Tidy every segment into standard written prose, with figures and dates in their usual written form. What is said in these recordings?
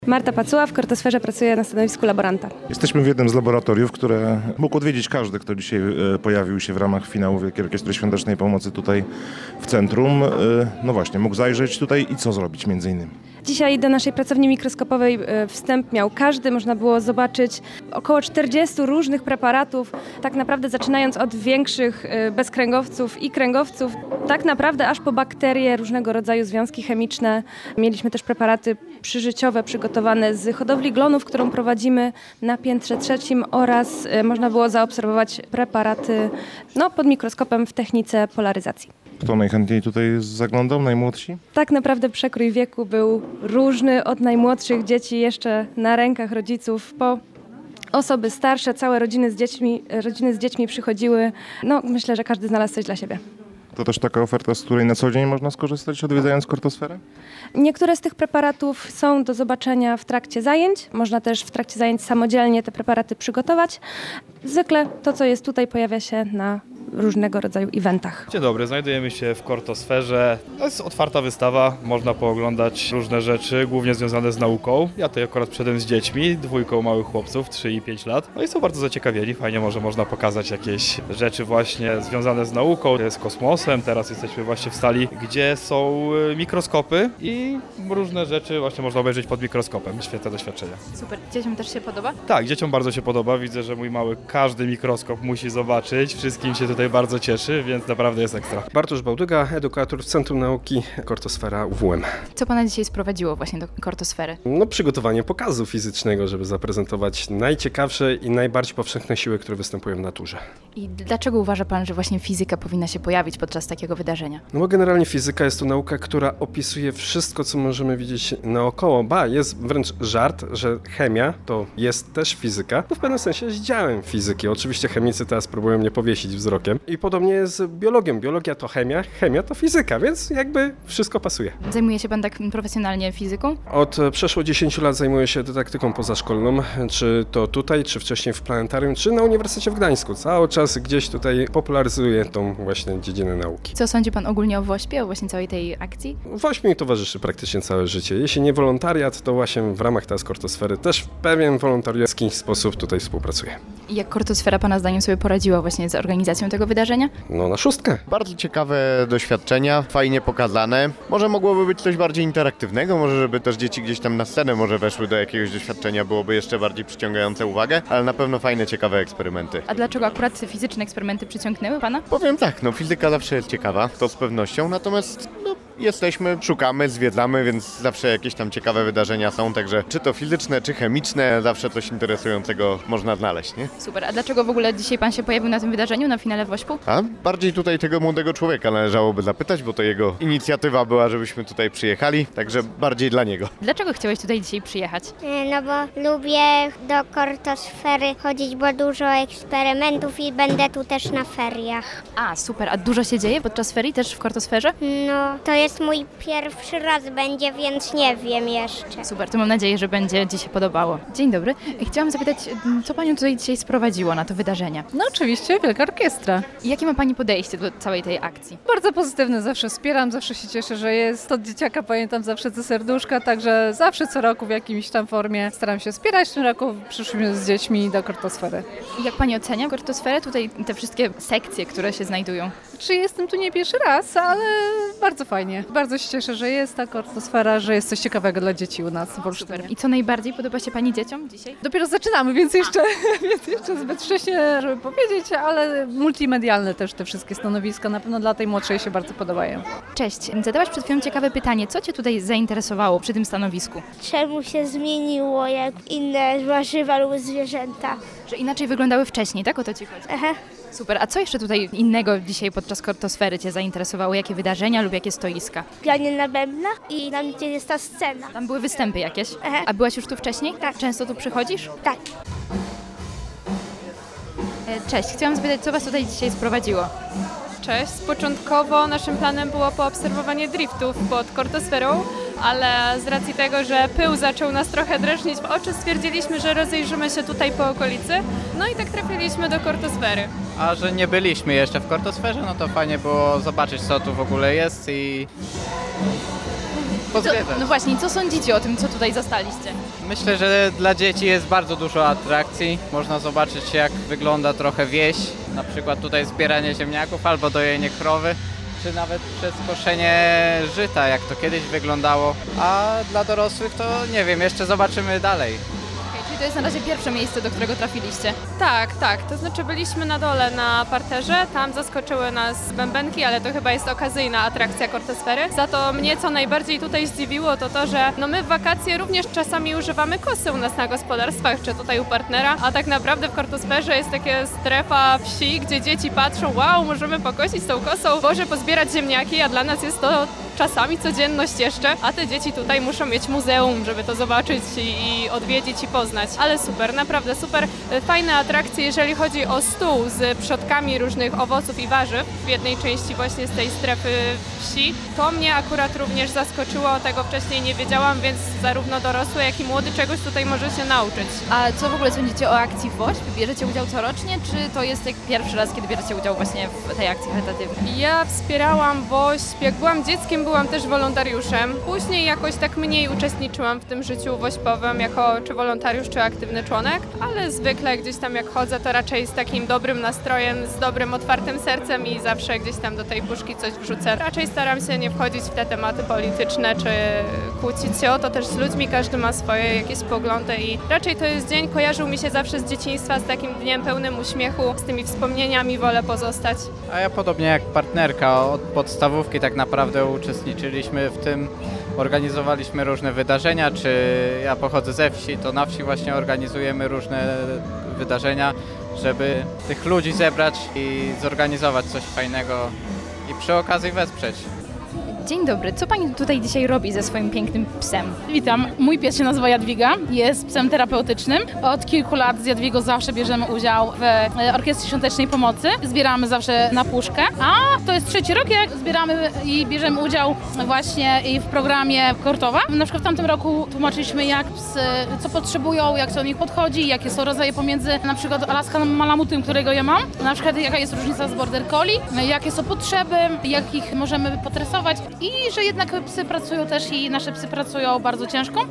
Marta Pacuła, w Kortosferze pracuję na stanowisku laboranta. Jesteśmy w jednym z laboratoriów, które mógł odwiedzić każdy, kto dzisiaj pojawił się w ramach finału Wielkiej Orkiestry Świątecznej Pomocy tutaj w centrum. No właśnie, mógł zajrzeć tutaj i co zrobić między innymi. Dzisiaj do naszej pracowni mikroskopowej wstęp miał każdy. Można było zobaczyć około 40 różnych preparatów, tak naprawdę zaczynając od większych bezkręgowców i kręgowców, tak naprawdę aż po bakterie, różnego rodzaju związki chemiczne. Mieliśmy też preparaty przyżyciowe przygotowane z hodowli glonów, którą prowadzimy na piętrze trzecim, oraz można było zaobserwować preparaty pod mikroskopem w technice polaryzacji. Kto najchętniej tutaj zaglądał? Najmłodsi? Tak naprawdę przekrój wieku był różny, od najmłodszych dzieci jeszcze na rękach rodziców po osoby starsze, całe rodziny z dziećmi przychodziły. Myślę, że każdy znalazł coś dla siebie. To też taka oferta, z której na co dzień można skorzystać, odwiedzając Kortosferę? Niektóre z tych preparatów są do zobaczenia w trakcie zajęć. Można też w trakcie zajęć samodzielnie te preparaty przygotować. Zwykle to, co jest tutaj, pojawia się na różnego rodzaju eventach. Dzień dobry, znajdujemy się w Kortosferze. To jest otwarta wystawa, można pooglądać różne rzeczy, głównie związane z nauką. Ja tutaj akurat przyszedłem z dziećmi, 2 małych chłopców, 3 i 5 lat. No i są bardzo zaciekawieni, fajnie można pokazać jakieś rzeczy właśnie związane z nauką, z kosmosem. Teraz jesteśmy właśnie w sali, gdzie są mikroskopy i różne rzeczy właśnie można obejrzeć pod mikroskopem. Świetne doświadczenia. Super. Dzieciom też się podoba? Tak, dzieciom bardzo się podoba. Widzę, że mój mały każdy mikroskop musi zobaczyć. Wszystkim się tutaj bardzo cieszy, więc naprawdę jest ekstra. Bartosz Bałdyga, edukator w Centrum Nauki Kortosfera UWM. Co Pana dzisiaj sprowadziło właśnie do Kortosfery? Przygotowanie pokazu fizycznego, żeby zaprezentować najciekawsze i najbardziej powszechne siły, które występują w naturze. I dlaczego uważa Pan, że właśnie fizyka powinna się pojawić podczas takiego wydarzenia? Bo generalnie fizyka jest to nauka, która opisuje wszystko, co możemy widzieć naokoło. Jest wręcz żart, że chemia to jest też fizyka, bo w pewnym sensie jest działem fizyki. Oczywiście chemicy teraz próbują mnie powiesić wzrokiem. I podobnie jest z biologią. Biologia to chemia, chemia to fizyka, więc jakby wszystko pasuje. Zajmuje się Pan tak profesjonalnie fizyką? Od przeszło 10 lat zajmuję się dydaktyką pozaszkolną, czy to tutaj, czy wcześniej w planetarium, czy na Uniwersytecie w Gdańsku. Cały czas gdzieś tutaj popularyzuję tą właśnie dziedzinę nauki. Co sądzi Pan ogólnie o WOŚP-ie, o właśnie całej tej akcji? WOŚP mi towarzyszy praktycznie całe życie. Jeśli nie wolontariat, to właśnie w ramach teraz Kortosfery też w pewien wolontariacki sposób tutaj współpracuję. I jak Kortosfera Pana zdaniem sobie poradziła właśnie z organizacją tego wydarzenia? Na 6. Bardzo ciekawe doświadczenia, fajnie pokazane. Może mogłoby być coś bardziej interaktywnego, może żeby też dzieci gdzieś tam na scenę może weszły do jakiegoś doświadczenia, byłoby jeszcze bardziej przyciągające uwagę, ale na pewno fajne, ciekawe eksperymenty. A dlaczego akurat fizyczne eksperymenty przyciągnęły Pana? Powiem tak, fizyka zawsze jest ciekawa, to z pewnością, natomiast jesteśmy, szukamy, zwiedzamy, więc zawsze jakieś tam ciekawe wydarzenia są, także czy to fizyczne, czy chemiczne, zawsze coś interesującego można znaleźć, nie? Super, a dlaczego w ogóle dzisiaj Pan się pojawił na tym wydarzeniu, na finale WOŚP-u? A bardziej tutaj tego młodego człowieka należałoby zapytać, bo to jego inicjatywa była, żebyśmy tutaj przyjechali, także bardziej dla niego. Dlaczego chciałeś tutaj dzisiaj przyjechać? Bo lubię do Kortosfery chodzić, bo dużo eksperymentów i będę tu też na feriach. A, super, a dużo się dzieje podczas ferii też w Kortosferze? To jest mój pierwszy raz będzie, więc nie wiem jeszcze. Super, to mam nadzieję, że będzie Ci się podobało. Dzień dobry. Chciałam zapytać, co Panią tutaj dzisiaj sprowadziło na to wydarzenie? Oczywiście, Wielka Orkiestra. I jakie ma Pani podejście do całej tej akcji? Bardzo pozytywne, zawsze wspieram, zawsze się cieszę, że jest. Od dzieciaka pamiętam zawsze te serduszka, także zawsze co roku w jakimś tam formie staram się wspierać. W tym roku przyszliśmy z dziećmi do Kortosfery. I jak Pani ocenia Kortosferę? Tutaj te wszystkie sekcje, które się znajdują. Czy jestem tu nie pierwszy raz, ale bardzo fajnie. Bardzo się cieszę, że jest ta Kortosfera, że jest coś ciekawego dla dzieci u nas w Olsztynie. I co najbardziej podoba się Pani dzieciom dzisiaj? Dopiero zaczynamy, więc jeszcze zbyt wcześnie, żeby powiedzieć, ale multimedialne też te wszystkie stanowiska na pewno dla tej młodszej się bardzo podobają. Cześć, zadałaś przed chwilą ciekawe pytanie. Co Cię tutaj zainteresowało przy tym stanowisku? Czemu się zmieniło jak inne warzywa lub zwierzęta? Że inaczej wyglądały wcześniej, tak? O to Ci chodzi? Aha. Super, a co jeszcze tutaj innego dzisiaj podczas Kortosfery Cię zainteresowało? Jakie wydarzenia lub jakie stoiska? Granie na bębnach i tam gdzie jest ta scena. Tam były występy jakieś? Aha. A byłaś już tu wcześniej? Tak. Często tu przychodzisz? Tak. Cześć, chciałam zapytać, co Was tutaj dzisiaj sprowadziło? Cześć, początkowo naszym planem było poobserwowanie driftów pod Kortosferą, ale z racji tego, że pył zaczął nas trochę drażnić w oczy, stwierdziliśmy, że rozejrzymy się tutaj po okolicy, no i tak trafiliśmy do Kortosfery. A że nie byliśmy jeszcze w Kortosferze, no to fajnie było zobaczyć, co tu w ogóle jest i pozwiedzać. No właśnie, co sądzicie o tym, co tutaj zastaliście? Myślę, że dla dzieci jest bardzo dużo atrakcji. Można zobaczyć, jak wygląda trochę wieś, na przykład tutaj zbieranie ziemniaków albo dojenie krowy, czy nawet przez koszenie żyta, jak to kiedyś wyglądało. A dla dorosłych to nie wiem, jeszcze zobaczymy dalej. Czyli to jest na razie pierwsze miejsce, do którego trafiliście. Tak. To znaczy byliśmy na dole na parterze, tam zaskoczyły nas bębenki, ale to chyba jest okazyjna atrakcja Kortosfery. Za to mnie co najbardziej tutaj zdziwiło to, że my w wakacje również czasami używamy kosy u nas na gospodarstwach, czy tutaj u partnera, a tak naprawdę w Kortosferze jest taka strefa wsi, gdzie dzieci patrzą, wow, możemy pokosić tą kosą, Boże, pozbierać ziemniaki, a dla nas jest to czasami codzienność jeszcze, a te dzieci tutaj muszą mieć muzeum, żeby to zobaczyć i odwiedzić i poznać. Ale super, naprawdę super. Fajne atrakcje, jeżeli chodzi o stół z przodkami różnych owoców i warzyw w jednej części właśnie z tej strefy wsi. To mnie akurat również zaskoczyło, tego wcześniej nie wiedziałam, więc zarówno dorosły, jak i młody czegoś tutaj może się nauczyć. A co w ogóle sądzicie o akcji WOŚP? Bierzecie udział corocznie, czy to jest pierwszy raz, kiedy bierzecie udział właśnie w tej akcji charytatywnej? Ja wspierałam WOŚP, jak byłam dzieckiem, byłam też wolontariuszem. Później jakoś tak mniej uczestniczyłam w tym życiu wośpowym jako czy wolontariusz, czy aktywny członek, ale zwykle gdzieś tam jak chodzę, to raczej z takim dobrym nastrojem, z dobrym, otwartym sercem i zawsze gdzieś tam do tej puszki coś wrzucę. Raczej staram się nie wchodzić w te tematy polityczne, czy kłócić się o to też z ludźmi, każdy ma swoje jakieś poglądy i raczej to jest dzień, kojarzył mi się zawsze z dzieciństwa, z takim dniem pełnym uśmiechu, z tymi wspomnieniami wolę pozostać. A ja podobnie jak partnerka od podstawówki tak naprawdę uczestniczyliśmy w tym, organizowaliśmy różne wydarzenia, czy ja pochodzę ze wsi, to na wsi właśnie organizujemy różne wydarzenia, żeby tych ludzi zebrać i zorganizować coś fajnego i przy okazji wesprzeć. Dzień dobry, co pani tutaj dzisiaj robi ze swoim pięknym psem? Witam, mój pies się nazywa Jadwiga, jest psem terapeutycznym. Od kilku lat z Jadwigą zawsze bierzemy udział w Orkiestrze Świątecznej Pomocy. Zbieramy zawsze na puszkę, a to jest 3. rok, jak zbieramy i bierzemy udział właśnie w programie Kortowa. Na przykład w tamtym roku tłumaczyliśmy, jak psy, co potrzebują, jak do nich podchodzi, jakie są rodzaje pomiędzy na przykład Alaskan Malamutem, którego ja mam, na przykład jaka jest różnica z Border Collie, jakie są potrzeby, jak ich możemy potresować. I że jednak psy pracują też i nasze psy pracują bardzo ciężko.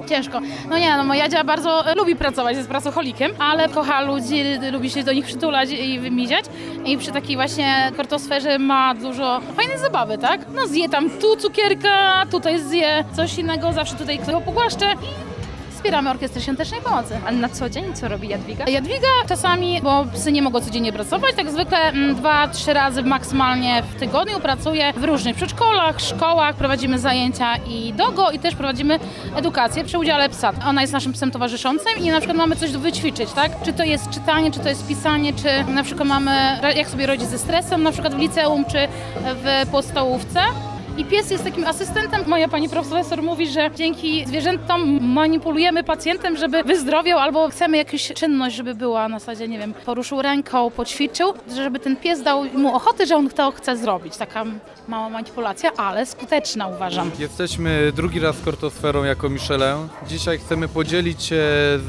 Moja Jadzia bardzo lubi pracować, jest pracocholikiem, ale kocha ludzi, lubi się do nich przytulać i wymiziać. I przy takiej właśnie kortosferze ma dużo fajnej zabawy, tak? No zje tam tu cukierka, tutaj zje coś innego, zawsze tutaj go pogłaszczę. Wspieramy Orkiestrę Świątecznej Pomocy. A na co dzień co robi Jadwiga? Jadwiga czasami, bo psy nie mogą codziennie pracować, tak zwykle 2-3 razy maksymalnie w tygodniu pracuje w różnych przedszkolach, szkołach, prowadzimy zajęcia i dogo i też prowadzimy edukację przy udziale psa. Ona jest naszym psem towarzyszącym i na przykład mamy coś wyćwiczyć, tak? Czy to jest czytanie, czy to jest pisanie, czy na przykład mamy jak sobie radzić ze stresem, na przykład w liceum, czy w podstawówce. I pies jest takim asystentem. Moja pani profesor mówi, że dzięki zwierzętom manipulujemy pacjentem, żeby wyzdrowiał, albo chcemy jakąś czynność, żeby była na zasadzie, nie wiem, poruszył ręką, poćwiczył, żeby ten pies dał mu ochotę, że on to chce zrobić. Taka mała manipulacja, ale skuteczna, uważam. Jesteśmy drugi raz z Kortosferą jako Michelin. Dzisiaj chcemy podzielić się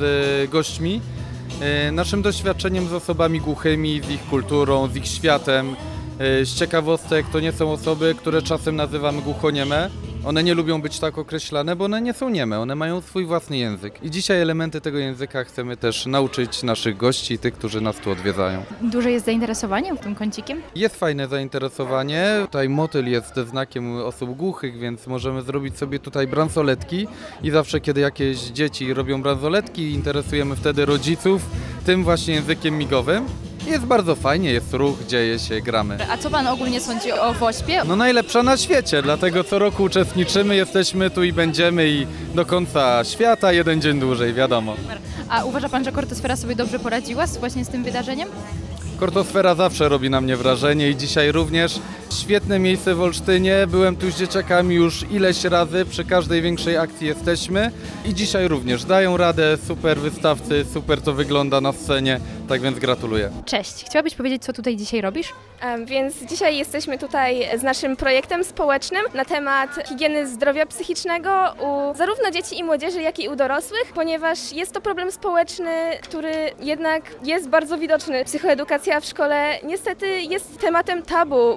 z gośćmi naszym doświadczeniem z osobami głuchymi, z ich kulturą, z ich światem. Z ciekawostek to nie są osoby, które czasem nazywamy głuchonieme. One nie lubią być tak określane, bo one nie są nieme, one mają swój własny język. I dzisiaj elementy tego języka chcemy też nauczyć naszych gości, tych, którzy nas tu odwiedzają. Duże jest zainteresowanie tym kącikiem? Jest fajne zainteresowanie. Tutaj motyl jest znakiem osób głuchych, więc możemy zrobić sobie tutaj bransoletki. I zawsze, kiedy jakieś dzieci robią bransoletki, interesujemy wtedy rodziców tym właśnie językiem migowym. Jest bardzo fajnie, jest ruch, dzieje się, gramy. A co pan ogólnie sądzi o WOŚP-ie? No najlepsza na świecie, dlatego co roku uczestniczymy, jesteśmy tu i będziemy i do końca świata, jeden dzień dłużej, wiadomo. A uważa pan, że Kortosfera sobie dobrze poradziła właśnie z tym wydarzeniem? Kortosfera zawsze robi na mnie wrażenie i dzisiaj również. Świetne miejsce w Olsztynie, byłem tu z dzieciakami już ileś razy, przy każdej większej akcji jesteśmy i dzisiaj również dają radę, super wystawcy, super to wygląda na scenie, tak więc gratuluję. Cześć, chciałabyś powiedzieć, co tutaj dzisiaj robisz? Więc dzisiaj jesteśmy tutaj z naszym projektem społecznym na temat higieny zdrowia psychicznego u zarówno dzieci i młodzieży, jak i u dorosłych, ponieważ jest to problem społeczny, który jednak jest bardzo widoczny. Psychoedukacja w szkole niestety jest tematem tabu w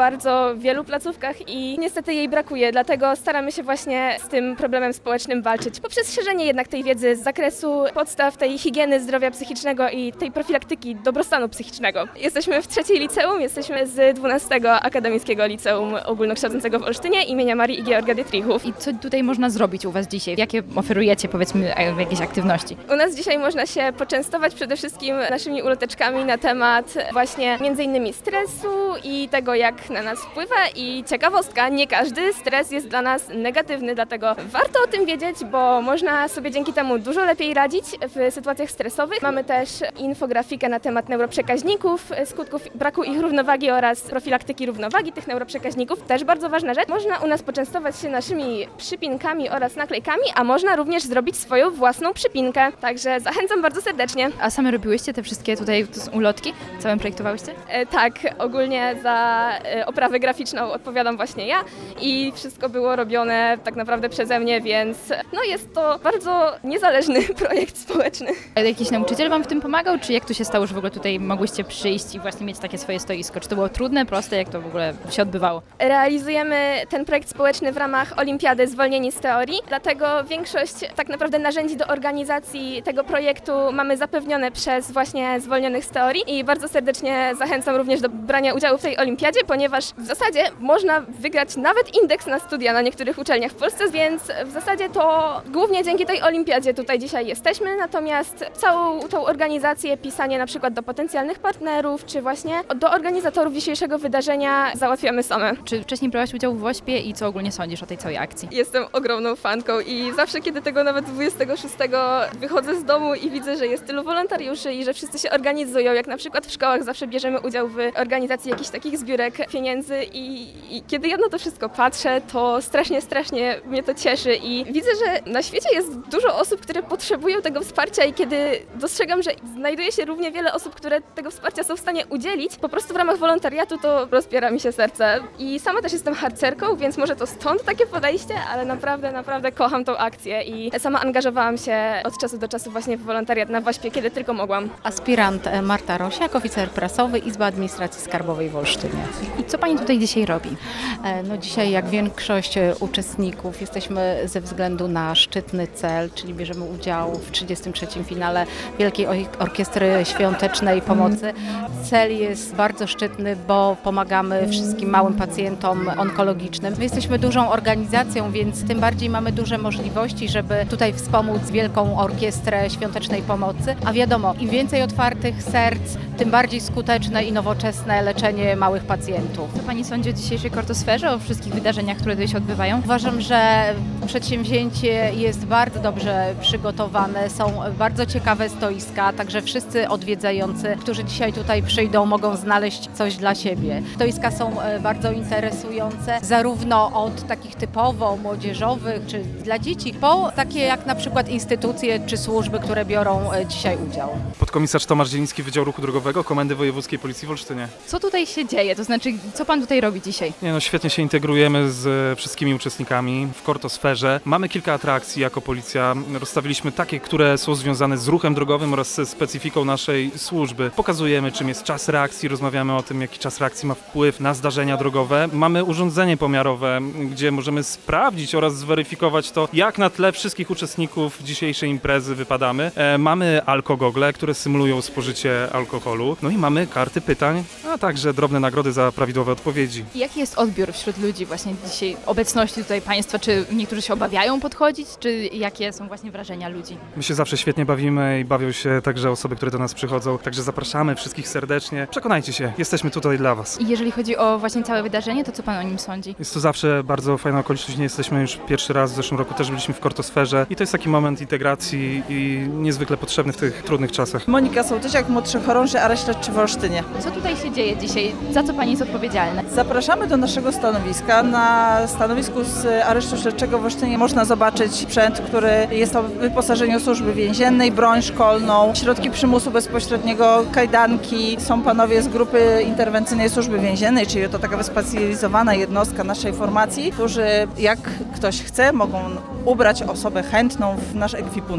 bardzo wielu placówkach i niestety jej brakuje, dlatego staramy się właśnie z tym problemem społecznym walczyć poprzez szerzenie jednak tej wiedzy z zakresu podstaw tej higieny zdrowia psychicznego i tej profilaktyki dobrostanu psychicznego. Jesteśmy w 3. liceum, jesteśmy z 12 Akademickiego Liceum Ogólnokształcącego w Olsztynie imienia Marii i Georga Dietrichów. I co tutaj można zrobić u Was dzisiaj? Jakie oferujecie, powiedzmy, jakieś aktywności? U nas dzisiaj można się poczęstować przede wszystkim naszymi uloteczkami na temat właśnie między innymi stresu i tego, jak na nas wpływa i ciekawostka, nie każdy stres jest dla nas negatywny, dlatego warto o tym wiedzieć, bo można sobie dzięki temu dużo lepiej radzić w sytuacjach stresowych. Mamy też infografikę na temat neuroprzekaźników, skutków braku ich równowagi oraz profilaktyki równowagi tych neuroprzekaźników. Też bardzo ważna rzecz. Można u nas poczęstować się naszymi przypinkami oraz naklejkami, a można również zrobić swoją własną przypinkę. Także zachęcam bardzo serdecznie. A same robiłyście te wszystkie tutaj ulotki? Całe projektowałyście? Tak, ogólnie za oprawę graficzną odpowiadam właśnie ja i wszystko było robione tak naprawdę przeze mnie, więc jest to bardzo niezależny projekt społeczny. A jakiś nauczyciel Wam w tym pomagał, czy jak to się stało, że w ogóle tutaj mogłyście przyjść i właśnie mieć takie swoje stoisko? Czy to było trudne, proste, jak to w ogóle się odbywało? Realizujemy ten projekt społeczny w ramach Olimpiady Zwolnieni z teorii, dlatego większość tak naprawdę narzędzi do organizacji tego projektu mamy zapewnione przez właśnie zwolnionych z teorii i bardzo serdecznie zachęcam również do brania udziału w tej olimpiadzie, ponieważ w zasadzie można wygrać nawet indeks na studia na niektórych uczelniach w Polsce, więc w zasadzie to głównie dzięki tej olimpiadzie tutaj dzisiaj jesteśmy, natomiast całą tą organizację, pisanie na przykład do potencjalnych partnerów, czy właśnie do organizatorów dzisiejszego wydarzenia załatwiamy same. Czy wcześniej brałaś udział w WOŚP-ie i co ogólnie sądzisz o tej całej akcji? Jestem ogromną fanką i zawsze, kiedy tego nawet 26 wychodzę z domu i widzę, że jest tylu wolontariuszy i że wszyscy się organizują, jak na przykład w szkołach zawsze bierzemy udział w organizacji jakichś takich zbiórek pieniędzy i kiedy ja na to wszystko patrzę, to strasznie mnie to cieszy i widzę, że na świecie jest dużo osób, które potrzebują tego wsparcia i kiedy dostrzegam, że znajduje się równie wiele osób, które tego wsparcia są w stanie udzielić, po prostu w ramach wolontariatu to rozpiera mi się serce. I sama też jestem harcerką, więc może to stąd takie podejście, ale naprawdę kocham tą akcję i sama angażowałam się od czasu do czasu właśnie w wolontariat na WOŚP-ie, kiedy tylko mogłam. Aspirant Marta Rosiak, oficer prasowy, Izba Administracji Skarbowej w Olsztynie. I co Pani tutaj dzisiaj robi? Dzisiaj jak większość uczestników jesteśmy ze względu na szczytny cel, czyli bierzemy udział w 33. finale Wielkiej Orkiestry Świątecznej Pomocy. Cel jest bardzo szczytny, bo pomagamy wszystkim małym pacjentom onkologicznym. My jesteśmy dużą organizacją, więc tym bardziej mamy duże możliwości, żeby tutaj wspomóc Wielką Orkiestrę Świątecznej Pomocy. A wiadomo, im więcej otwartych serc, tym bardziej skuteczne i nowoczesne leczenie małych pacjentów. Co Pani sądzi o dzisiejszej Kortosferze, o wszystkich wydarzeniach, które tutaj się odbywają? Uważam, że przedsięwzięcie jest bardzo dobrze przygotowane, są bardzo ciekawe stoiska, także wszyscy odwiedzający, którzy dzisiaj tutaj przyjdą, mogą znaleźć coś dla siebie. Stoiska są bardzo interesujące, zarówno od takich typowo młodzieżowych, czy dla dzieci, po takie jak na przykład instytucje czy służby, które biorą dzisiaj udział. Podkomisarz Tomasz Zieliński, Wydział Ruchu Drogowego, Komendy Wojewódzkiej Policji w Olsztynie. Co tutaj się dzieje? To znaczy, co Pan tutaj robi dzisiaj? Świetnie się integrujemy z wszystkimi uczestnikami w Kortosferze. Mamy kilka atrakcji jako policja. Rozstawiliśmy takie, które są związane z ruchem drogowym oraz ze specyfiką naszej służby. Pokazujemy, czym jest czas reakcji, rozmawiamy o tym, jaki czas reakcji ma wpływ na zdarzenia drogowe. Mamy urządzenie pomiarowe, gdzie możemy sprawdzić oraz zweryfikować to, jak na tle wszystkich uczestników dzisiejszej imprezy wypadamy. Mamy alkogogle, które symulują spożycie alkoholu. I mamy karty pytań, a także drobne nagrody za prawidłowe odpowiedzi. Jaki jest odbiór wśród ludzi właśnie dzisiaj, obecności tutaj Państwa? Czy niektórzy się obawiają podchodzić, czy jakie są właśnie wrażenia ludzi? My się zawsze świetnie bawimy i bawią się także osoby, które do nas przychodzą, także zapraszamy wszystkich serdecznie. Przekonajcie się, jesteśmy tutaj dla Was. I jeżeli chodzi o właśnie całe wydarzenie, to co Pan o nim sądzi? Jest to zawsze bardzo fajna okoliczność, nie jesteśmy już pierwszy raz, w zeszłym roku też byliśmy w Kortosferze i to jest taki moment integracji i niezwykle potrzebny w tych trudnych czasach. Monika Sołtysiak, młodszy chorąży Areszt Śledczy w Olsztynie. Co tutaj się dzieje dzisiaj? Za co Pani jest odpowiedzialna? Zapraszamy do naszego stanowiska. Na stanowisku z Aresztu Śledczego w Olsztynie można zobaczyć sprzęt, który jest o wyposażeniu służby więziennej, broń szkolną, środki przymusu bezpośredniego, kajdanki. Są panowie z grupy interwencyjnej służby więziennej, czyli to taka wyspecjalizowana jednostka naszej formacji, którzy jak ktoś chce, mogą ubrać osobę chętną w nasz ekwipunek.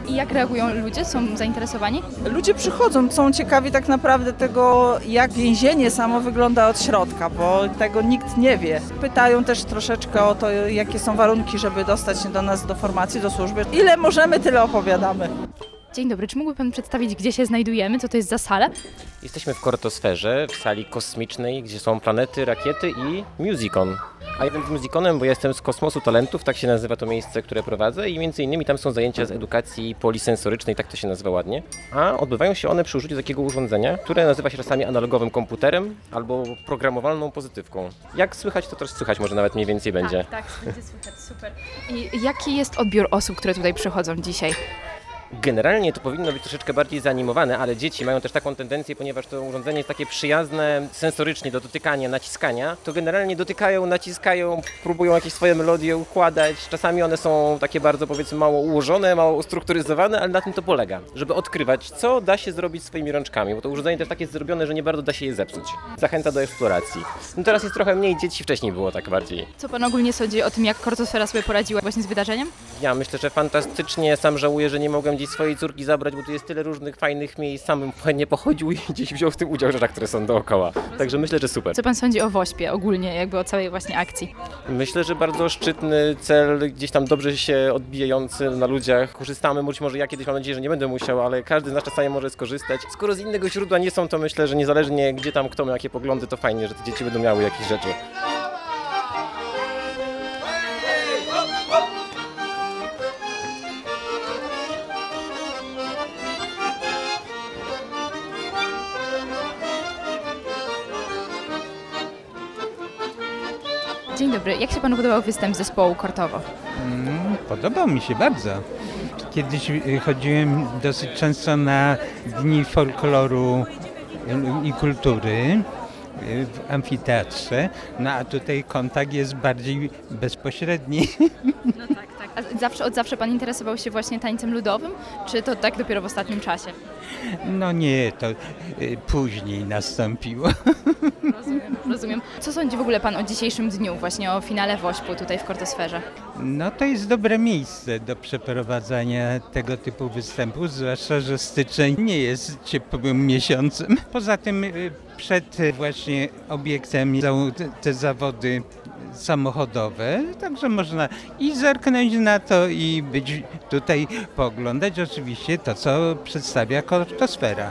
I jak reagują ludzie? Są zainteresowani? Ludzie przychodzą, są ciekawi tak naprawdę tego, jak więzienie samo wygląda od środka, bo tego nikt nie wie. Pytają też troszeczkę o to, jakie są warunki, żeby dostać się do nas, do formacji, do służby. Ile możemy, tyle opowiadamy. Dzień dobry, czy mógłby Pan przedstawić, gdzie się znajdujemy? Co to jest za sala? Jesteśmy w Kortosferze, w sali kosmicznej, gdzie są planety, rakiety i Musicon. A jeden z Musiconem, bo ja jestem z Kosmosu Talentów, tak się nazywa to miejsce, które prowadzę i między innymi tam są zajęcia z edukacji polisensorycznej, tak to się nazywa ładnie. A odbywają się one przy użyciu takiego urządzenia, które nazywa się czasami analogowym komputerem albo programowalną pozytywką. Jak słychać, to też słychać może nawet mniej więcej będzie. Tak, będzie słychać, super. I jaki jest odbiór osób, które tutaj przychodzą dzisiaj? Generalnie to powinno być troszeczkę bardziej zaanimowane, ale dzieci mają też taką tendencję, ponieważ to urządzenie jest takie przyjazne sensorycznie do dotykania, naciskania, to generalnie dotykają, naciskają, próbują jakieś swoje melodie układać. Czasami one są takie bardzo, powiedzmy, mało ułożone, mało ustrukturyzowane, ale na tym to polega, żeby odkrywać, co da się zrobić swoimi rączkami, bo to urządzenie też tak jest zrobione, że nie bardzo da się je zepsuć. Zachęca do eksploracji. No teraz jest trochę mniej dzieci, wcześniej było tak bardziej. Co Pan ogólnie sądzi o tym, jak Kortosfera sobie poradziła właśnie z wydarzeniem? Ja myślę, że fantastycznie. Sam żałuję, że nie mogłem gdzieś swojej córki zabrać, bo tu jest tyle różnych fajnych miejsc. Sam bym chętnie pochodził i gdzieś wziął w tym udział w rzeczach, które są dookoła. Także myślę, że super. Co Pan sądzi o WOŚP-ie ogólnie, jakby o całej właśnie akcji? Myślę, że bardzo szczytny cel, gdzieś tam dobrze się odbijający na ludziach. Korzystamy, być może ja kiedyś, mam nadzieję, że nie będę musiał, ale każdy z nas czasami może skorzystać. Skoro z innego źródła nie są, to myślę, że niezależnie gdzie tam kto ma jakie poglądy, to fajnie, że te dzieci będą miały jakieś rzeczy. Dzień dobry, jak się Panu podobał występ zespołu Kortowo? Podobał mi się bardzo. Kiedyś chodziłem dosyć często na Dni Folkloru i Kultury w amfiteatrze, no a tutaj kontakt jest bardziej bezpośredni. No tak. A od zawsze Pan interesował się właśnie tańcem ludowym, czy to tak dopiero w ostatnim czasie? No nie, to później nastąpiło. Rozumiem. Co sądzi w ogóle Pan o dzisiejszym dniu, właśnie o finale WOŚP-u tutaj w Kortosferze? No to jest dobre miejsce do przeprowadzania tego typu występów, zwłaszcza, że styczeń nie jest ciepłym miesiącem. Poza tym przed właśnie obiektem są te zawody samochodowe, także można i zerknąć na to i być tutaj, pooglądać oczywiście to, co przedstawia Kortosfera.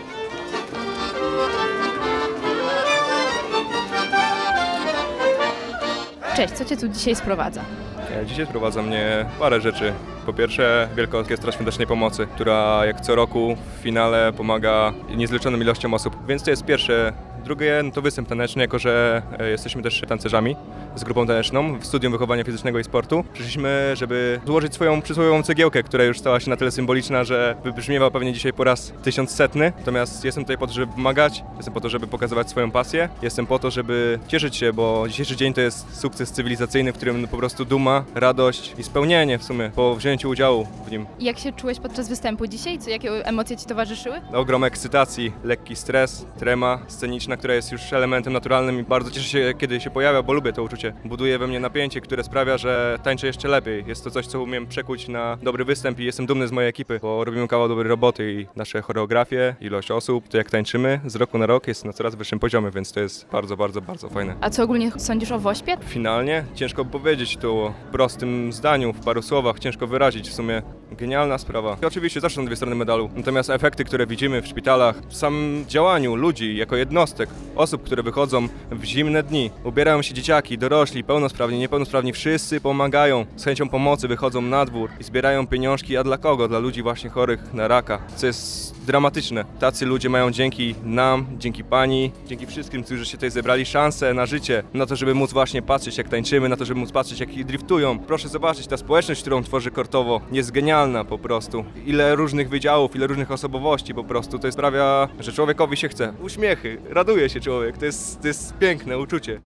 Cześć, co Cię tu dzisiaj sprowadza? Dzisiaj sprowadza mnie parę rzeczy. Po pierwsze, Wielka Orkiestra Świątecznej Pomocy, która jak co roku w finale pomaga niezliczonym ilościom osób, więc to jest pierwsze. Drugie to występ taneczny, jako że jesteśmy też tancerzami z grupą taneczną w Studium Wychowania Fizycznego i Sportu. Przyszliśmy, żeby złożyć swoją przysłowiową cegiełkę, która już stała się na tyle symboliczna, że wybrzmiewa pewnie dzisiaj po raz 1100. Natomiast jestem tutaj po to, żeby pomagać, jestem po to, żeby pokazywać swoją pasję, jestem po to, żeby cieszyć się, bo dzisiejszy dzień to jest sukces cywilizacyjny, w którym po prostu duma, radość i spełnienie w sumie po wzięciu udziału w nim. Jak się czułeś podczas występu dzisiaj? Jakie emocje Ci towarzyszyły? Ogrom ekscytacji, lekki stres, trema sceniczna, która jest już elementem naturalnym i bardzo cieszę się, kiedy się pojawia, bo lubię to uczucie. Buduje we mnie napięcie, które sprawia, że tańczę jeszcze lepiej. Jest to coś, co umiem przekuć na dobry występ i jestem dumny z mojej ekipy, bo robimy kawał dobrej roboty i nasze choreografie, ilość osób, to jak tańczymy z roku na rok jest na coraz wyższym poziomie, więc to jest bardzo, bardzo, bardzo fajne. A co ogólnie sądzisz o WOŚP-ie? Finalnie ciężko powiedzieć tu w prostym zdaniu, w paru słowach, ciężko wyrazić w sumie. Genialna sprawa. I oczywiście zawsze są dwie strony medalu, natomiast efekty, które widzimy w szpitalach, w samym działaniu ludzi jako jednostek, osób, które wychodzą w zimne dni, ubierają się dzieciaki, dorośli, pełnosprawni, niepełnosprawni, wszyscy pomagają, z chęcią pomocy wychodzą na dwór i zbierają pieniążki, a dla kogo? Dla ludzi właśnie chorych na raka, co jest dramatyczne. Tacy ludzie mają dzięki nam, dzięki pani, dzięki wszystkim, którzy się tutaj zebrali, szansę na życie, na to, żeby móc właśnie patrzeć, jak tańczymy, na to, żeby móc patrzeć, jak driftują. Proszę zobaczyć, ta społeczność, którą tworzy Kortowo, jest genialna po prostu. Ile różnych wydziałów, ile różnych osobowości po prostu, to sprawia, że człowiekowi się chce. Uśmiechy, raduje się człowiek, to jest piękne uczucie.